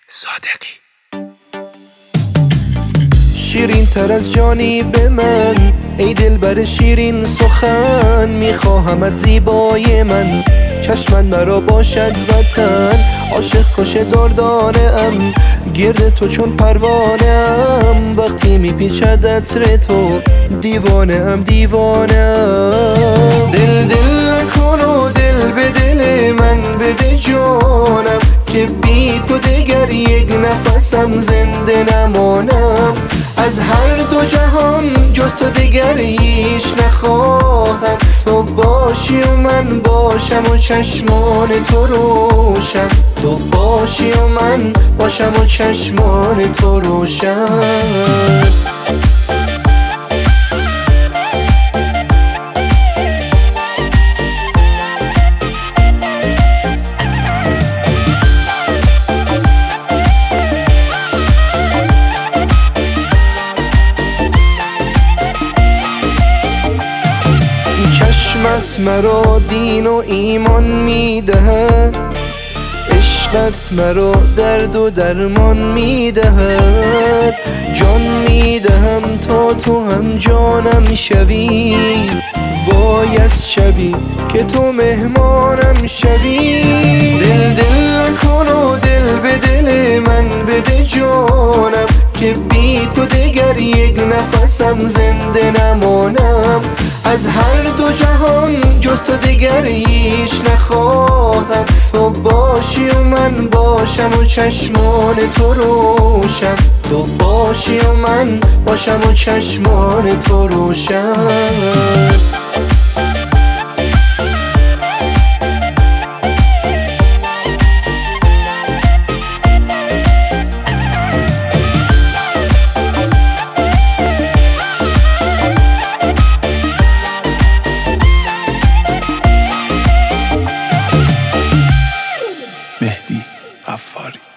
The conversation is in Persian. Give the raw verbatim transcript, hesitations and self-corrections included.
صادقی. شیرین تر از جانی به من، ای دلبر شیرین سخن، میخواهمت زیبای من، چشمن مرا باشد وطن. عاشق کشه داردانه ام، گرد تو چون پروانه ام، وقتی میپیچد عطر تو دیوانه ام دیوانه ام. دل دل کن و دل به دل من بده جانم، که بی تو دگر یک نفسم زنده نمانم. از هر دو جهان جز تو دیگر هیچ نخواهم، تو باشی و من باشم و چشمان تو روشن، تو باشی و من باشم و چشمان تو روشن. چشمت مرا دین و ایمان میدهد، عشقت مرا درد و درمان میدهد. جان میدهم تا تو هم جانم شوی، وای از شبی که تو مهمانم شوی. دل دل کن و دل به دل من بده جانم، که بی تو دگر یک نفسم زنده نمانم. از هر دو جهان جز تو دیگر هیچ نخواهم، تو باشی و من باشم و چشمان تو روشن، تو باشی و من باشم و چشمان تو روشن. مهدی غفاری.